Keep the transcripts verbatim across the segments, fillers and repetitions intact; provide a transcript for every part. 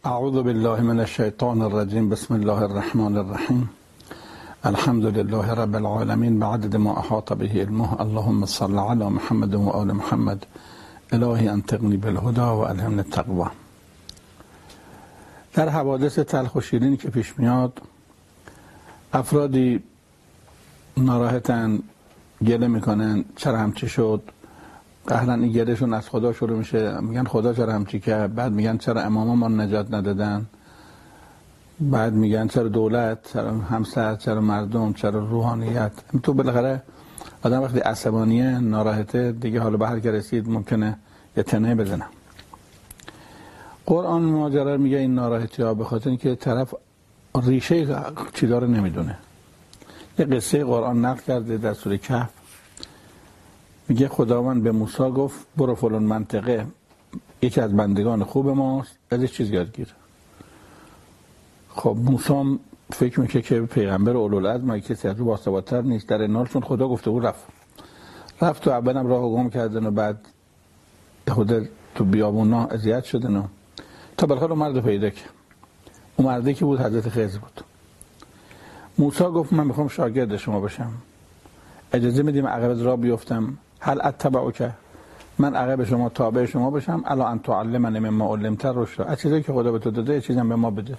اعوذ بالله من الشیطان الرجیم. بسم الله الرحمن الرحیم. الحمد لله رب العالمین بعدد ما احاط به علمه. اللهم صل علی محمد و آل محمد. الهی انطقنی بالهدى و الهمنی التقوی. در حوادث تلخ و شیرینی که پیش میاد، افرادی ناراحتن، گله میکنن چرا همچی شد. قهرن این گلهشون از خدا شروع میشه، میگن خدا چرا همچی کرد. بعد میگن چرا اماما ما نجات ندادن. بعد میگن چرا دولت، چرا همسر، چرا مردم، چرا روحانیت. تو بالاخره آدم وقتی عصبانیه، ناراحته دیگه، حالا به هر که رسید ممکنه یه تنه بزنه. قرآن ماجرا میگه این ناراحتی ها به خاطر اینکه طرف ریشه چی داره نمیدونه. یه قصه قرآن نقل کرده در سوره کهف، میگه خداوند به موسی گفت برو فلان منطقه، یکی از بندگان خوب ماست، ازش چیز یاد گیر. خب موسی فکر میکنه که پیغمبر اولوالعزم مگه کسی از او باثبات‌تر نیست. در این حال چون خدا گفته بود رفت رفت تو اولم راه گم کردن و بعد خود تو بیابونا اذیت شدن و تا بالاخره اون مرد پیدا کرد. اون مردی که بود حضرت خضر بود. موسی گفت من میخوام شاگرد شما باشم، اجازه میدیم عقب راه بیفتم؟ هل اتبعک، من عقب شما تابع شما باشم؟ الا ان تعلمنی مما علمت رشدا، از چیزی که خدا به تو داده چیزی هم به ما بده.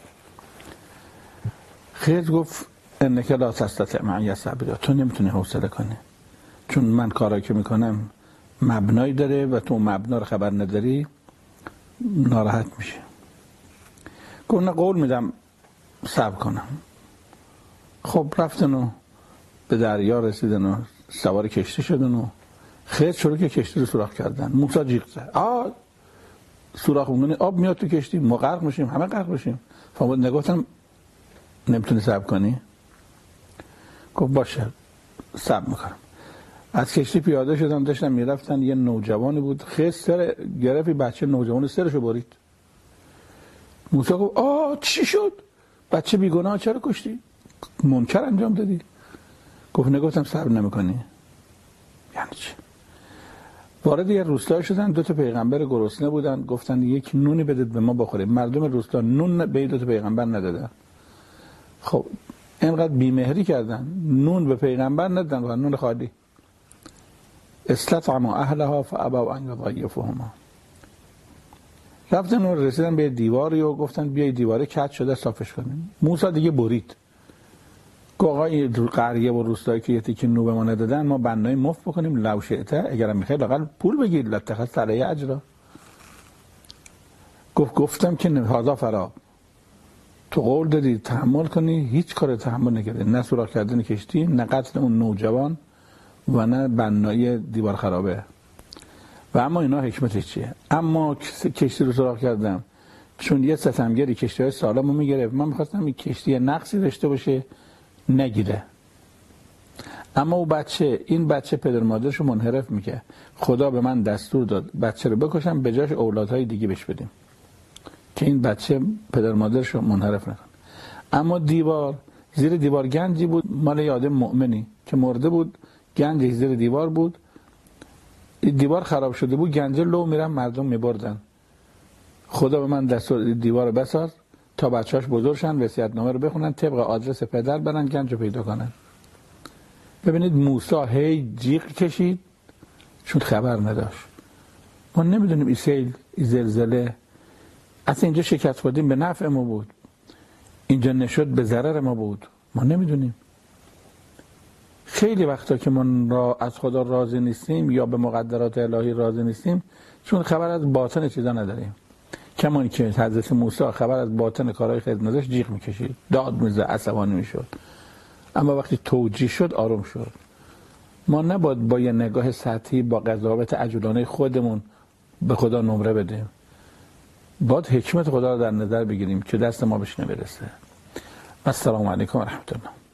خضر گفت انک لا تستطیع معی صبرا، تو نمیتونی حوصله کنی، چون من کارایی که میکنم مبنایی داره و تو مبنا رو خبر نداری، ناراحت میشه. گفت نه قول میدم صبر کنم. خب رفتن و به دریا رسیدن و سوار کشتی شدن و خضر شروع که کشتی رو سوراخ کردن. موسی جیغ زد آ سوراخ اون آب میاد تو کشتی، ما غرق میشیم، همه غرق میشیم. فهمید نگفتم نمیتونی صبر کنی؟ گفت باشه صبر میکنم. از کشتی پیاده شدن، داشتن میرفتن، یه نوجوانی بود خضر سر گرفت بچه نوجوان سرشو برید. موسی گفت آ چی شد؟ بچه بیگناه چرا کشتی؟ منکر انجام دادی؟ گفت نگفتم صبر نمیکنی؟ یعنی چی؟ وارد یه روستایی شدن، دو تا پیغمبر گرسنه بودن، گفتن یک نونی بدید به ما بخوریم. مردم روستا نون به دو تا پیغمبر ندادن. خب اینقدر بیمهری کردن، نون به پیغمبر ندادن و نون خالی. استطعموا اهلها فابوا ان یضیفوهما. رفتن و رسیدن به دیواری و گفتن بیای دیواره کج شده صافش کنیم. موسی دیگه برید. گفت آقا این قریه و روستایی که یه تیکه نون به ما ندادن، ما بنای مفت بکنیم لو شئته، اگرم میخوای لااقل پول بگیر، لاتخذت علی اجرا. گفت گفتم که هذا فراغ، تو قول دادی تحمل کنی، هیچ کار تحمل نکردی، نه سوراخ کردن کشتی، نه قتل اون نوجوان و نه بنای دیوار خرابه. و اما اینا حکمتش چیه؟ اما کشتی رو سوراخ کردم چون یه ستمگری کشتی‌های سالمو میگرفت، من می‌خواستم این کشتی نقصی داشته باشه نگیره. اما او بچه، این بچه پدر مادرشو منحرف میکنه. خدا به من دستور داد بچه رو بکشم، به جاش اولادهای دیگه بهش بدیم که این بچه پدر مادرشو منحرف نکنه. اما دیوار، زیر دیوار گنجی بود مال یاد مؤمنی که مرده بود، گنجی زیر دیوار بود. دیوار خراب شده بود، گنج لو میرن مردم میبردن. خدا به من دستور دیوار رو بساز تا بچه‌اش بزرگ شن، وصیت‌نامه رو بخونن، طبق آدرس پدر برن گنج رو پیدا کنن. ببینید موسی هی جیغ کشید چون خبر نداشت. ما نمیدونیم این سیل، این زلزله، اصلا اینجا شکست خوردیم به نفع ما بود، اینجا نشد به ضرر ما بود، ما نمیدونیم. خیلی وقتا که ما را از خدا راضی نیستیم یا به مقدرات الهی راضی نیستیم چون خبر از باطن چیزا نداریم. کمان که حضرت موسی خبر از باطن کارهای خضر نداشت، جیغ میکشید، داد میزد، عصبانی میشد. اما وقتی توجیه شد آروم شد. ما نباید با یه نگاه سطحی با قضاوت عجولانه خودمون به خدا نمره بدیم. باید حکمت خدا رو در نظر بگیریم که دست ما بهش نمیرسه. السلام علیکم و رحمت الله.